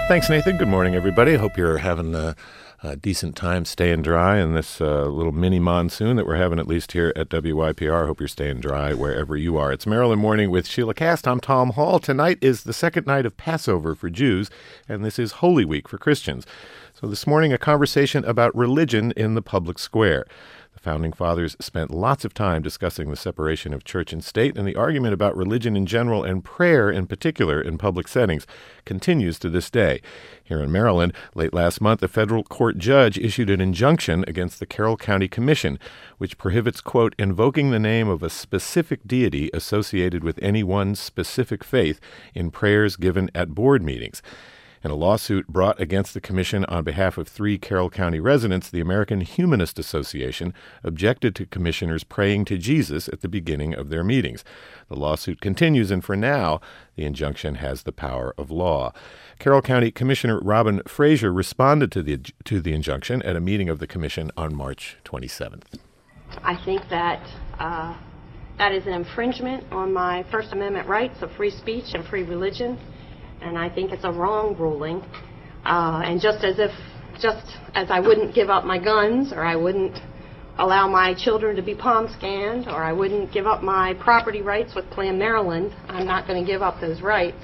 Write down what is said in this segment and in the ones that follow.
Thanks, Nathan. Good morning, everybody. I hope you're having a decent time staying dry in this little mini monsoon that we're having, at least here at WYPR. I hope you're staying dry wherever you are. It's Maryland Morning with Sheila Cast. I'm Tom Hall. Tonight is the second night of Passover for Jews, and this is Holy Week for Christians. So this morning, a conversation about religion in the public square. The Founding Fathers spent lots of time discussing the separation of church and state, and the argument about religion in general and prayer in particular in public settings continues to this day. Here in Maryland, late last month, a federal court judge issued an injunction against the Carroll County Commission, which prohibits, quote, invoking the name of a specific deity associated with any one specific faith in prayers given at board meetings. In a lawsuit brought against the commission on behalf of 3 Carroll County residents, the American Humanist Association objected to commissioners praying to Jesus at the beginning of their meetings. The lawsuit continues, and for now, the injunction has the power of law. Carroll County Commissioner Robin Frazier responded to the injunction at a meeting of the commission on March 27th. I think that that is an infringement on my First Amendment rights of free speech and free religion. And I think it's a wrong ruling. And just as I wouldn't give up my guns, or I wouldn't allow my children to be palm scanned, or I wouldn't give up my property rights with Planned Maryland, I'm not going to give up those rights.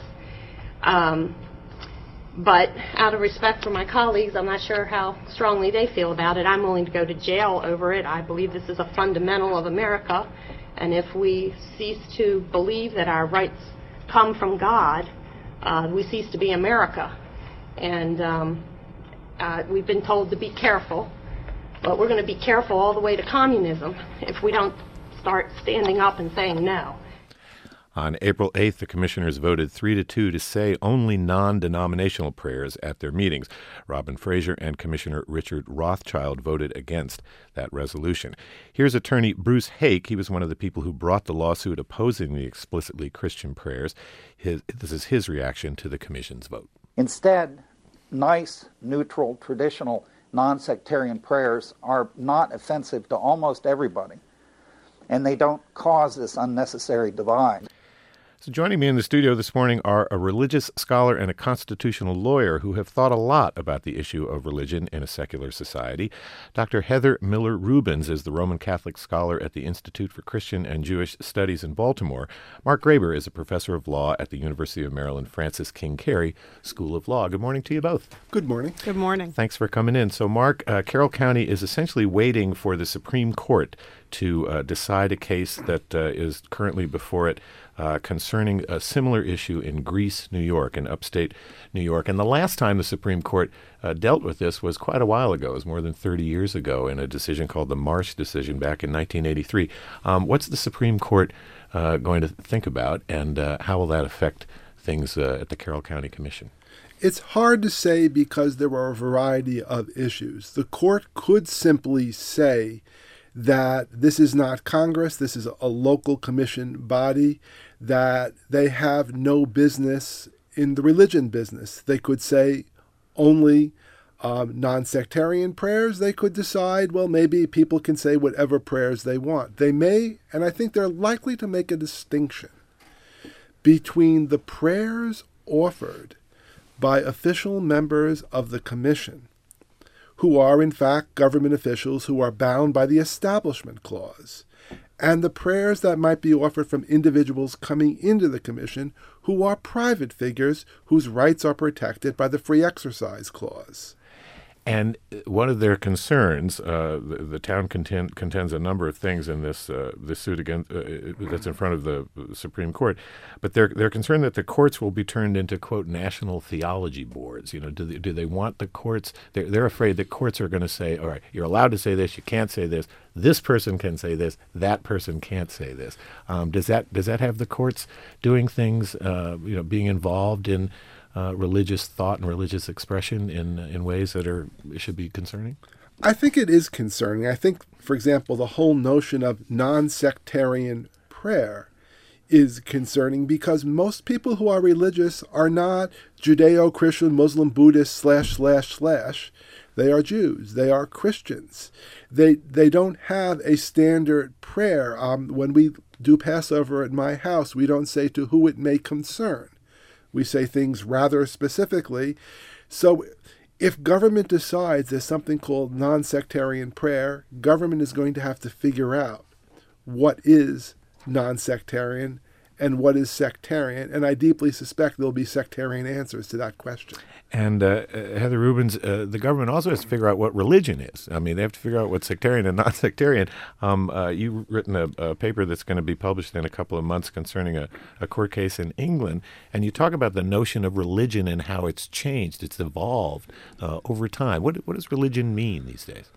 But out of respect for my colleagues, I'm not sure how strongly they feel about it. I'm willing to go to jail over it. I believe this is a fundamental of America. And if we cease to believe that our rights come from God, we cease to be America. And we've been told to be careful, but we're going to be careful all the way to communism if we don't start standing up and saying no. On April 8th, the commissioners voted 3-2 to say only non-denominational prayers at their meetings. Robin Frazier and Commissioner Richard Rothschild voted against that resolution. Here's attorney Bruce Hake. He was one of the people who brought the lawsuit opposing the explicitly Christian prayers. This is his reaction to the commission's vote. Instead, nice, neutral, traditional, non-sectarian prayers are not offensive to almost everybody, and they don't cause this unnecessary divide. So joining me in the studio this morning are a religious scholar and a constitutional lawyer who have thought a lot about the issue of religion in a secular society. Dr. Heather Miller Rubens is the Roman Catholic scholar at the Institute for Christian and Jewish Studies in Baltimore. Mark Graber is a professor of law at the University of Maryland Francis King Carey School of Law. Good morning to you both. Good morning. Good morning. Thanks for coming in. So, Mark, Carroll County is essentially waiting for the Supreme Court to decide a case that is currently before it concerning a similar issue in Greece, New York, in upstate New York. And the last time the Supreme Court dealt with this was quite a while ago. It was more than 30 years ago in a decision called the Marsh decision back in 1983. What's the Supreme Court going to think about, and how will that affect things at the Carroll County Commission? It's hard to say because there are a variety of issues. The court could simply say that this is not Congress, this is a local commission body, that they have no business in the religion business. They could say only non-sectarian prayers. They could decide, well, maybe people can say whatever prayers they want. They may, and I think they're likely to make a distinction between the prayers offered by official members of the commission, who are in fact government officials who are bound by the Establishment Clause, and the prayers that might be offered from individuals coming into the commission who are private figures whose rights are protected by the Free Exercise Clause. And one of their concerns, the town contends a number of things in this suit against that's in front of the Supreme Court, but they're concerned that the courts will be turned into, quote, national theology boards. You know, do they want the courts? They're afraid that courts are going to say, all right, you're allowed to say this, you can't say this. This person can say this, that person can't say this. Does that have the courts doing things, being involved in religious thought and religious expression in ways that should be concerning? I think it is concerning. I think, for example, the whole notion of non-sectarian prayer is concerning because most people who are religious are not Judeo-Christian, Muslim, Buddhist, / They are Jews. They are Christians. They don't have a standard prayer. When we do Passover at my house, we don't say to who it may concern. We say things rather specifically So if government decides there's something called non-sectarian prayer, government is going to have to figure out what is non-sectarian and what is sectarian, and I deeply suspect there'll be sectarian answers to that question. And Heather Rubens, the government also has to figure out what religion is. I mean, they have to figure out what's sectarian and non-sectarian. You've written a paper that's going to be published in a couple of months concerning a court case in England, and you talk about the notion of religion and how it's changed, it's evolved over time. What does religion mean these days?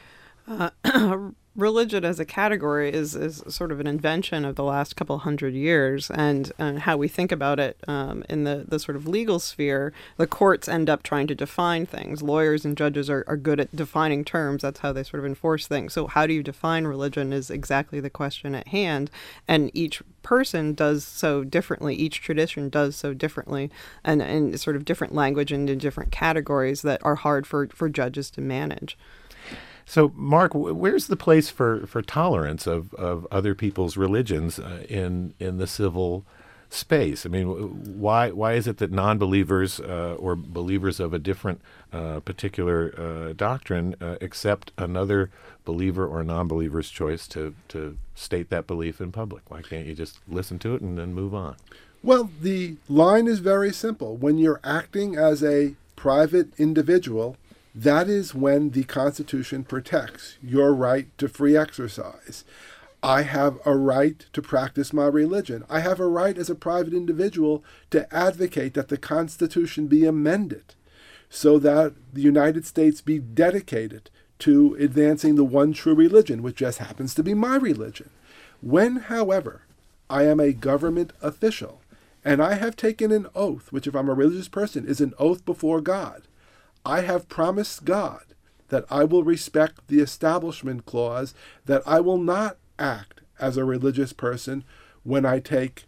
Religion as a category is sort of an invention of the last couple hundred years, and how we think about it in the sort of legal sphere. The courts end up trying to define things. Lawyers and judges are good at defining terms. That's how they sort of enforce things. So how do you define religion is exactly the question at hand, and each person does so differently. Each tradition does so differently, and sort of different language and in different categories that are hard for judges to manage. So, Mark, where's the place for tolerance of other people's religions in the civil space? I mean, why is it that non-believers or believers of a different particular doctrine accept another believer or non-believer's choice to state that belief in public? Why can't you just listen to it and then move on? Well, the line is very simple. When you're acting as a private individual, that is when the Constitution protects your right to free exercise. I have a right to practice my religion. I have a right as a private individual to advocate that the Constitution be amended so that the United States be dedicated to advancing the one true religion, which just happens to be my religion. When, however, I am a government official and I have taken an oath, which if I'm a religious person is an oath before God, I have promised God that I will respect the Establishment Clause, that I will not act as a religious person when I take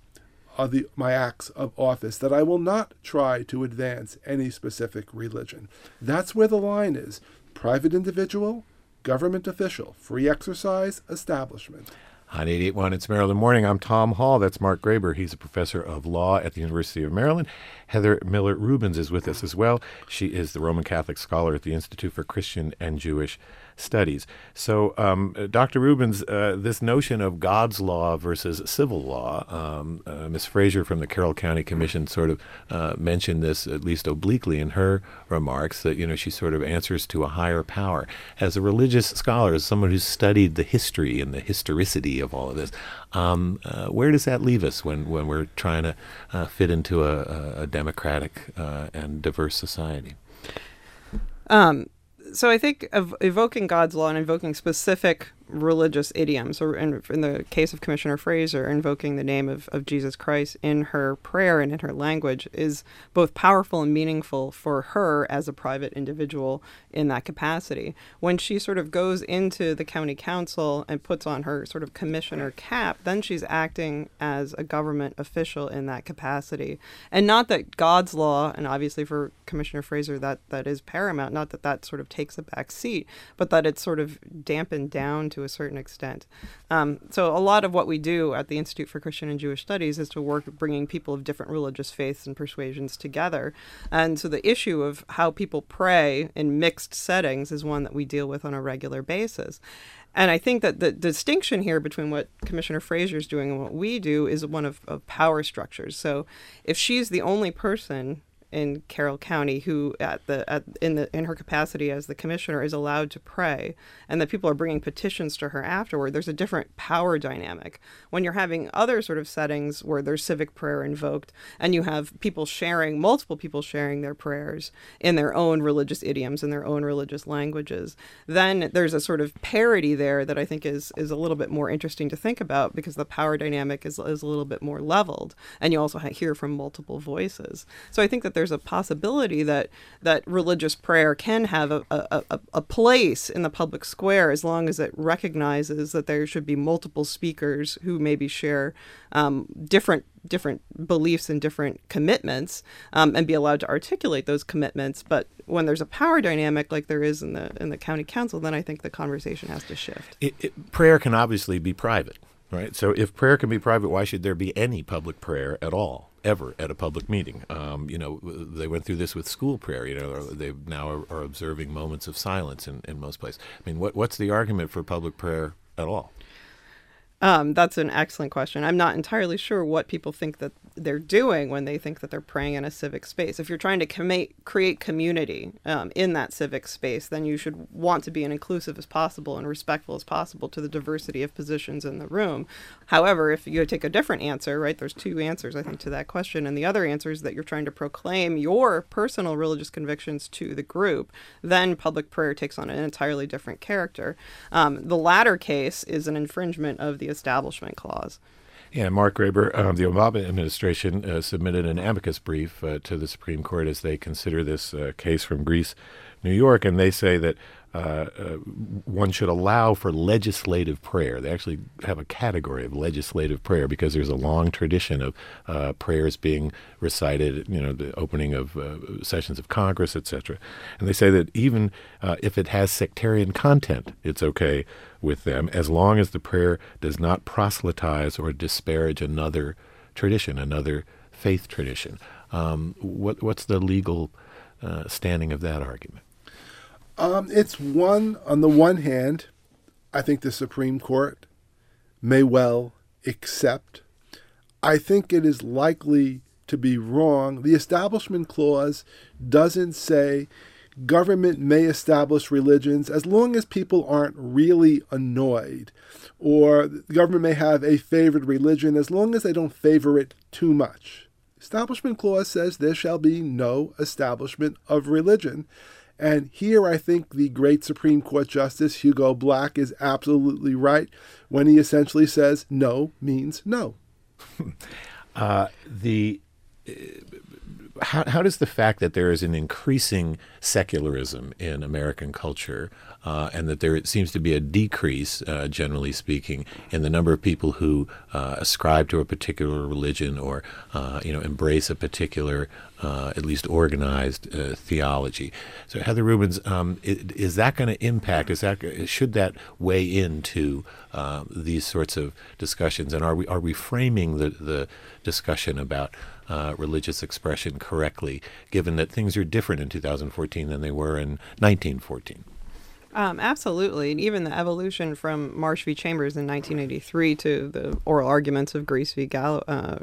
my acts of office, that I will not try to advance any specific religion. That's where the line is. Private individual, government official, free exercise, establishment. On 88.1, it's Maryland Morning. I'm Tom Hall. That's Mark Graber. He's a professor of law at the University of Maryland. Heather Miller Rubens is with us as well. She is the Roman Catholic scholar at the Institute for Christian and Jewish Studies. So, Dr. Rubens, this notion of God's law versus civil law, Ms. Fraser from the Carroll County Commission sort of mentioned this, at least obliquely in her remarks, that, she sort of answers to a higher power. As a religious scholar, as someone who's studied the history and the historicity of all of this, where does that leave us when we're trying to fit into a democratic and diverse society? So I think of evoking God's law and invoking specific religious idioms, or in the case of Commissioner Fraser, invoking the name of Jesus Christ in her prayer and in her language is both powerful and meaningful for her as a private individual in that capacity. When she sort of goes into the county council and puts on her sort of commissioner cap, then she's acting as a government official in that capacity. And not that God's law, and obviously for Commissioner Fraser that is paramount, not that sort of takes a back seat, but that it's sort of dampened down to a certain extent. So a lot of what we do at the Institute for Christian and Jewish Studies is to work bringing people of different religious faiths and persuasions together. And so the issue of how people pray in mixed settings is one that we deal with on a regular basis. And I think that the distinction here between what Commissioner Fraser is doing and what we do is one of power structures. So if she's the only person in Carroll County who in her capacity as the commissioner is allowed to pray, and that people are bringing petitions to her afterward, there's a different power dynamic. When you're having other sort of settings where there's civic prayer invoked and you have multiple people sharing their prayers in their own religious idioms and their own religious languages, then there's a sort of parity there that I think is a little bit more interesting to think about, because the power dynamic is a little bit more leveled, and you also hear from multiple voices. So I think that there's a possibility that religious prayer can have a place in the public square as long as it recognizes that there should be multiple speakers who maybe share different beliefs and different commitments, and be allowed to articulate those commitments. But when there's a power dynamic like there is in the county council, then I think the conversation has to shift. Prayer can obviously be private, right? So if prayer can be private, why should there be any public prayer at all? ever at a public meeting. They went through this with school prayer. They now are observing moments of silence in most places. I mean, what's the argument for public prayer at all? That's an excellent question. I'm not entirely sure what people think that they're doing when they think that they're praying in a civic space. If you're trying to create community in that civic space, then you should want to be as inclusive as possible and respectful as possible to the diversity of positions in the room. However, if you take a different answer, right, there's two answers, I think, to that question. And the other answer is that you're trying to proclaim your personal religious convictions to the group, then public prayer takes on an entirely different character. The latter case is an infringement of the Establishment Clause. Yeah, Mark Graber, the Obama administration submitted an amicus brief to the Supreme Court as they consider this case from Greece, New York, and they say that one should allow for legislative prayer. They actually have a category of legislative prayer because there's a long tradition of prayers being recited, the opening of sessions of Congress, etc. And they say that even if it has sectarian content, it's okay with them as long as the prayer does not proselytize or disparage another tradition, another faith tradition. What's the legal standing of that argument? It's on the one hand, I think the Supreme Court may well accept. I think it is likely to be wrong. The Establishment Clause doesn't say government may establish religions as long as people aren't really annoyed, or the government may have a favored religion as long as they don't favor it too much. Establishment Clause says there shall be no establishment of religion. And here I think the great Supreme Court Justice Hugo Black is absolutely right when he essentially says no means no. How does the fact that there is an increasing secularism in American culture and that there seems to be a decrease, generally speaking, in the number of people who ascribe to a particular religion or embrace a particular, at least organized theology? So, Heather Rubens, is that going to impact? Should that weigh into these sorts of discussions? And are we framing the discussion about religious expression correctly, given that things are different in 2014 than they were in 1914? Absolutely. And even the evolution from Marsh v. Chambers in 1983 to the oral arguments of Greece v. Galloway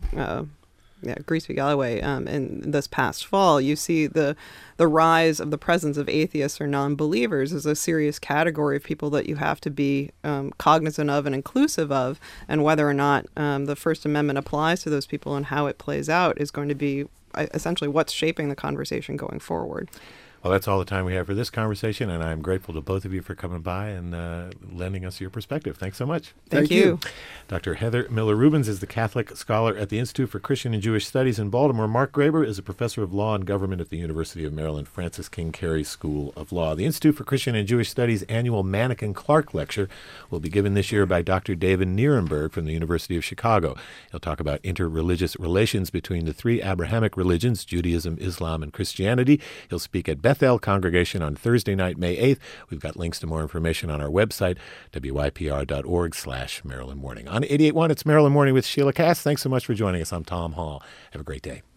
in this past fall, you see the rise of the presence of atheists or non-believers as a serious category of people that you have to be cognizant of and inclusive of, and whether or not the First Amendment applies to those people and how it plays out is going to be essentially what's shaping the conversation going forward. Well, that's all the time we have for this conversation, and I'm grateful to both of you for coming by and lending us your perspective. Thanks so much. Thank you. Dr. Heather Miller Rubens is the Catholic scholar at the Institute for Christian and Jewish Studies in Baltimore. Mark Graber is a professor of law and government at the University of Maryland Francis King Carey School of Law. The Institute for Christian and Jewish Studies annual Mannequin Clark Lecture will be given this year by Dr. David Nierenberg from the University of Chicago. He'll talk about interreligious relations between the three Abrahamic religions, Judaism, Islam, and Christianity. He'll speak at Bethel Congregation on Thursday night, May 8th. We've got links to more information on our website, wypr.org/Maryland Morning. On 88.1, it's Maryland Morning with Sheila Cass. Thanks so much for joining us. I'm Tom Hall. Have a great day.